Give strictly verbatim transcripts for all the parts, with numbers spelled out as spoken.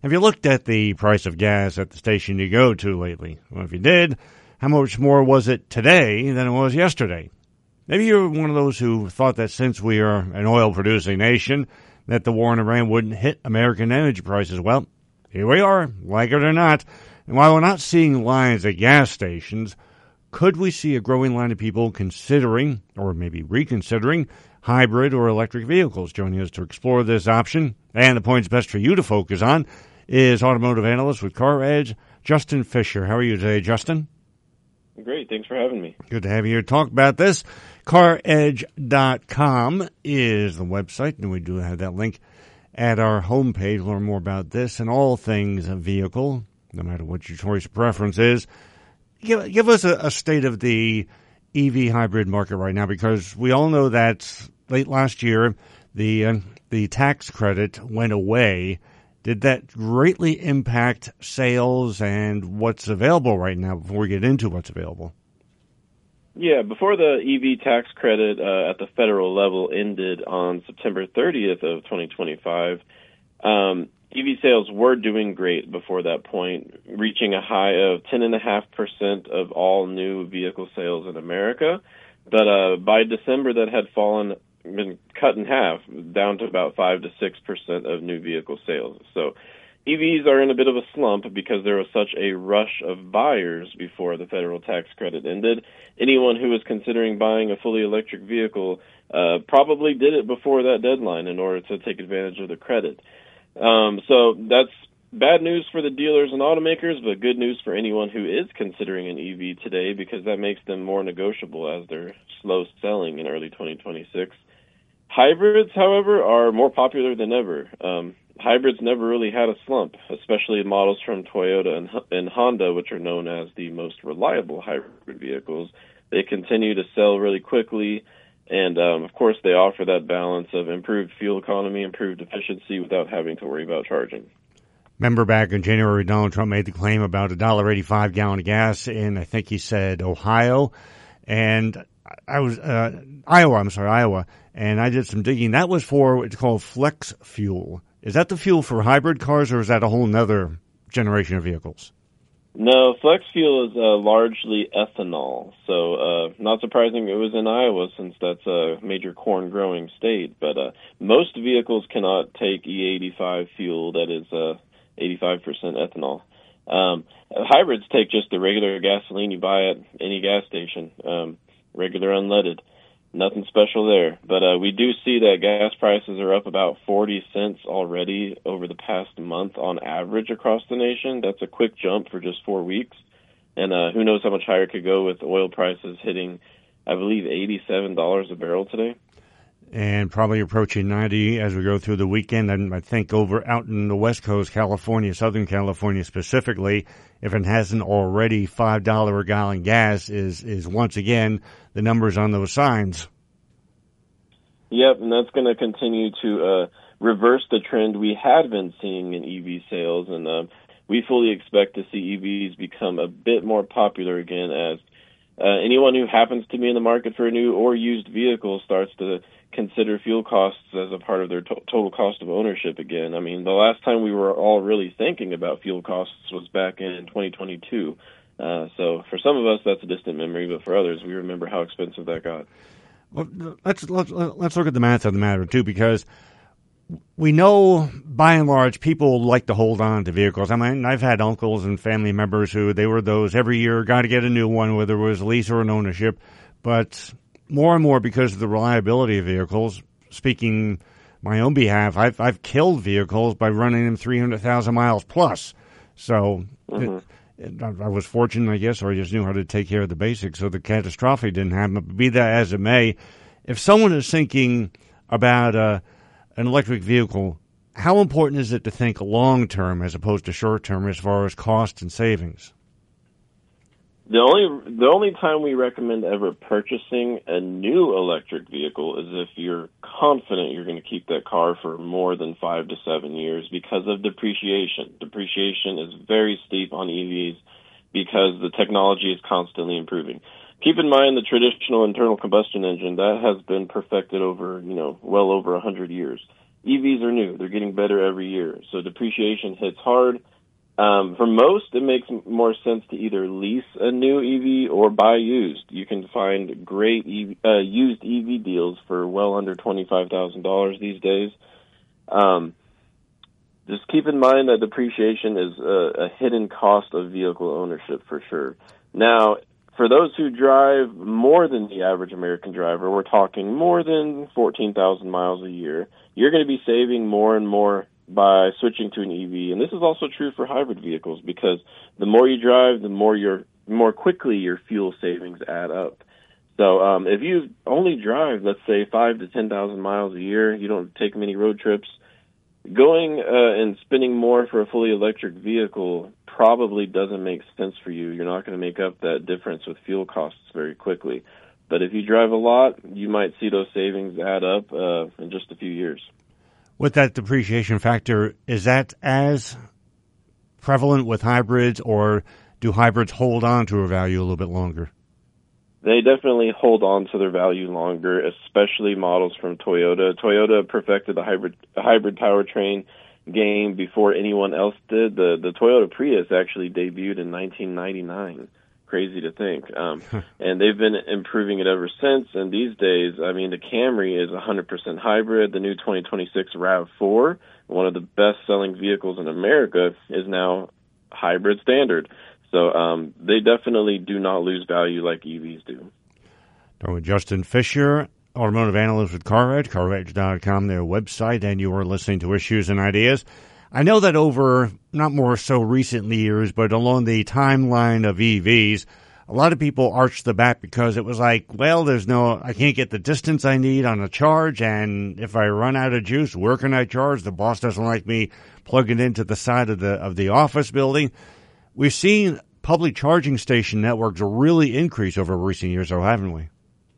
Have you looked at the price of gas at the station you go to lately? Well, if you did, how much more was it today than it was yesterday? Maybe you're one of those who thought that since we are an oil-producing nation, that the war in Iran wouldn't hit American energy prices. Well, here we are, like it or not. And while we're not seeing lines at gas stations, could we see a growing line of people considering, or maybe reconsidering, hybrid or electric vehicles? Joining us to explore this option and the points best for you to focus on is automotive analyst with CarEdge, Justin Fisher. How are you today, Justin? Great. Thanks for having me. Good to have you here to talk about this. car edge dot com is the website, and we do have that link at our homepage. Learn more about this and all things vehicle, no matter what your choice of preference is. Give, give us a, a state of the E V hybrid market right now, because we all know that late last year the uh, the tax credit went away. Did that greatly impact sales and what's available right now before we get into what's available? Yeah, before the E V tax credit uh, at the federal level ended on September thirtieth of twenty twenty-five, um, E V sales were doing great before that point, reaching a high of ten point five percent of all new vehicle sales in America. But uh, by December, that had fallen, been cut in half, down to about five to six percent of new vehicle sales. So E Vs are in a bit of a slump because there was such a rush of buyers before the federal tax credit ended. Anyone who was considering buying a fully electric vehicle uh, probably did it before that deadline in order to take advantage of the credit. Um, so that's bad news for the dealers and automakers, but good news for anyone who is considering an E V today, because that makes them more negotiable as they're slow selling in early twenty twenty-six. Hybrids, however, are more popular than ever. Um, hybrids never really had a slump, especially models from Toyota and, and Honda, which are known as the most reliable hybrid vehicles. They continue to sell really quickly, and um, of course they offer that balance of improved fuel economy, improved efficiency without having to worry about charging. Remember back in January, Donald Trump made the claim about a one dollar eighty-five gallon of gas in, I think he said, Ohio, and I was, uh, Iowa, I'm sorry, Iowa, and I did some digging. That was for, it's called flex fuel. Is that the fuel for hybrid cars, or is that a whole nother generation of vehicles? No, flex fuel is uh, largely ethanol. So uh, not surprising it was in Iowa, since that's a major corn growing state. But uh, most vehicles cannot take E eighty-five fuel that is uh, eighty-five percent ethanol. Um, hybrids take just the regular gasoline you buy at any gas station, um, regular unleaded. Nothing special there. But uh, we do see that gas prices are up about forty cents already over the past month on average across the nation. That's a quick jump for just four weeks. And uh, who knows how much higher it could go with oil prices hitting, I believe, eighty-seven dollars a barrel today. And probably approaching ninety as we go through the weekend. And I think over out in the West Coast, California, Southern California specifically, if it hasn't already, five dollars a gallon gas is, is once again the numbers on those signs. Yep, and that's going to continue to uh, reverse the trend we had been seeing in E V sales. And uh, we fully expect to see E Vs become a bit more popular again as uh, anyone who happens to be in the market for a new or used vehicle starts to consider fuel costs as a part of their to- total cost of ownership again. I mean, the last time we were all really thinking about fuel costs was back in twenty twenty-two. Uh, so for some of us, that's a distant memory, but for others, we remember how expensive that got. Well, let's, let's, let's look at the math of the matter, too, because we know, by and large, people like to hold on to vehicles. I mean, I've had uncles and family members who, they were those every year, got to get a new one, whether it was a lease or an ownership. But more and more, because of the reliability of vehicles, speaking my own behalf, I've, I've killed vehicles by running them three hundred thousand miles plus. So mm-hmm. it, it, I was fortunate, I guess, or I just knew how to take care of the basics, so the catastrophe didn't happen. But be that as it may, if someone is thinking about uh, an electric vehicle, how important is it to think long-term as opposed to short-term as far as cost and savings? The only the only time we recommend ever purchasing a new electric vehicle is if you're confident you're going to keep that car for more than five to seven years because of depreciation. Depreciation is very steep on E Vs because the technology is constantly improving. Keep in mind the traditional internal combustion engine, that has been perfected over, you know, well over one hundred years. E Vs are new. They're getting better every year. So depreciation hits hard. Um, for most, it makes more sense to either lease a new E V or buy used. You can find great E V, uh, used E V deals for well under twenty-five thousand dollars these days. Um, just keep in mind that depreciation is a, a hidden cost of vehicle ownership for sure. Now, for those who drive more than the average American driver, we're talking more than fourteen thousand miles a year, you're going to be saving more and more by switching to an E V. And this is also true for hybrid vehicles because the more you drive, the more your more quickly your fuel savings add up. So um, if you only drive, let's say, five to ten thousand miles a year, you don't take many road trips, going uh, and spending more for a fully electric vehicle probably doesn't make sense for you. You're not going to make up that difference with fuel costs very quickly. But if you drive a lot, you might see those savings add up uh, in just a few years. With that depreciation factor, is that as prevalent with hybrids, or do hybrids hold on to a value a little bit longer? They definitely hold on to their value longer, especially models from Toyota. Toyota perfected the hybrid the hybrid powertrain game before anyone else did. The the Toyota Prius actually debuted in nineteen ninety-nine. Crazy to think. Um, and they've been improving it ever since. And these days, I mean, the Camry is one hundred percent hybrid. The new twenty twenty-six RAV four, one of the best-selling vehicles in America, is now hybrid standard. So um, they definitely do not lose value like E Vs do. Talking with Justin Fisher, automotive analyst with CarEdge, car edge dot com, their website, and you are listening to Issues and Ideas. I know that over, not more so recent years, but along the timeline of E Vs, a lot of people arched the back because it was like, well, there's no, I can't get the distance I need on a charge, and if I run out of juice, where can I charge? The boss doesn't like me plugging into the side of the of the office building. We've seen public charging station networks really increase over recent years, though, haven't we?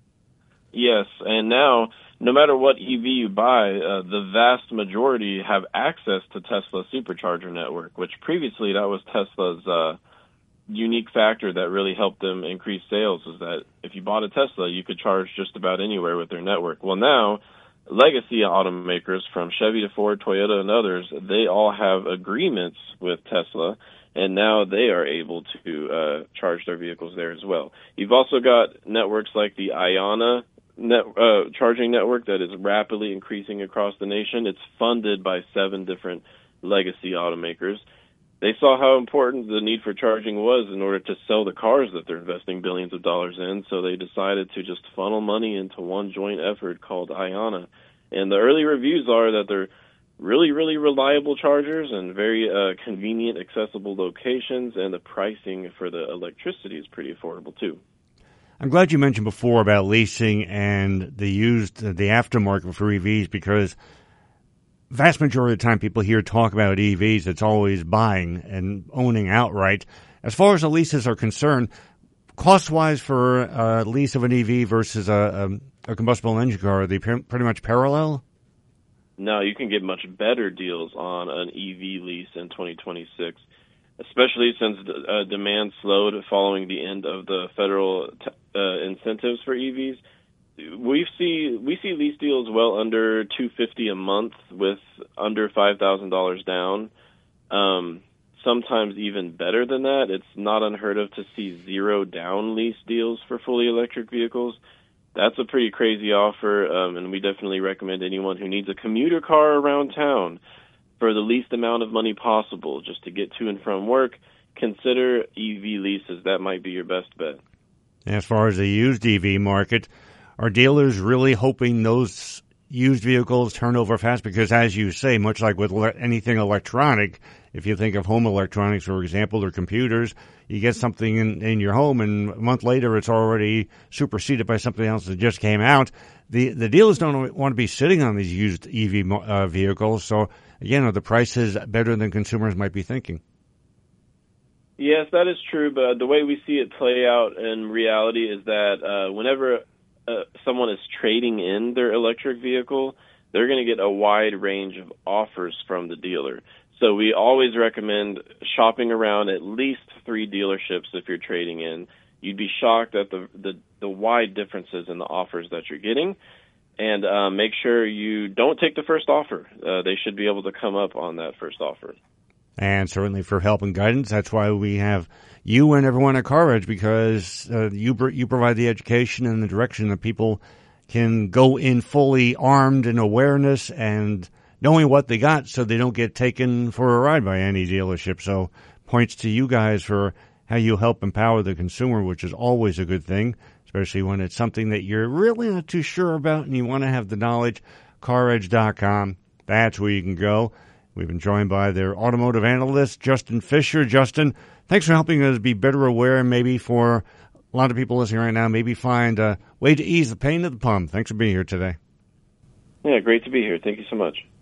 Yes, and now, no matter what E V you buy, uh, the vast majority have access to Tesla's supercharger network, which previously that was Tesla's uh, unique factor that really helped them increase sales, is that if you bought a Tesla, you could charge just about anywhere with their network. Well, now, legacy automakers from Chevy to Ford, Toyota, and others, they all have agreements with Tesla, and now they are able to uh, charge their vehicles there as well. You've also got networks like the IONNA net, uh, charging network that is rapidly increasing across the nation. It's funded by seven different legacy automakers. They saw how important the need for charging was in order to sell the cars that they're investing billions of dollars in, so they decided to just funnel money into one joint effort called IONNA. And the early reviews are that they're really, really reliable chargers and very uh, convenient, accessible locations, and the pricing for the electricity is pretty affordable too. I'm glad you mentioned before about leasing and the used, the aftermarket for E Vs, because vast majority of the time people hear talk about E Vs, it's always buying and owning outright. As far as the leases are concerned, cost-wise for a lease of an E V versus a, a, a combustible engine car, are they pretty much parallel? No, you can get much better deals on an E V lease in twenty twenty-six, especially since uh, demand slowed following the end of the federal t- uh, incentives for E Vs. We see we see lease deals well under two hundred fifty dollars a month with under five thousand dollars down. Um, sometimes even better than that. It's not unheard of to see zero down lease deals for fully electric vehicles. That's a pretty crazy offer, um, and we definitely recommend anyone who needs a commuter car around town for the least amount of money possible just to get to and from work, consider E V leases. That might be your best bet. As far as the used E V market, are dealers really hoping those used vehicles turn over fast? Because as you say, much like with anything electronic, if you think of home electronics, for example, or computers, you get something in, in your home and a month later it's already superseded by something else that just came out. The the dealers don't want to be sitting on these used E V uh, vehicles. So, again, are the prices better than consumers might be thinking? Yes, that is true, but the way we see it play out in reality is that uh, whenever uh, someone is trading in their electric vehicle, they're going to get a wide range of offers from the dealer. So we always recommend shopping around at least three dealerships if you're trading in. You'd be shocked at the, the, the wide differences in the offers that you're getting. And uh, make sure you don't take the first offer. Uh, they should be able to come up on that first offer. And certainly for help and guidance, that's why we have you and everyone at CarEdge, because uh, you you provide the education and the direction that people can go in fully armed in awareness and knowing what they got, so they don't get taken for a ride by any dealership. So points to you guys for how you help empower the consumer, which is always a good thing, especially when it's something that you're really not too sure about and you want to have the knowledge. car edge dot com, that's where you can go. We've been joined by their automotive analyst, Justin Fisher. Justin, thanks for helping us be better aware, and maybe for a lot of people listening right now, maybe find a way to ease the pain of the pump. Thanks for being here today. Yeah, great to be here. Thank you so much.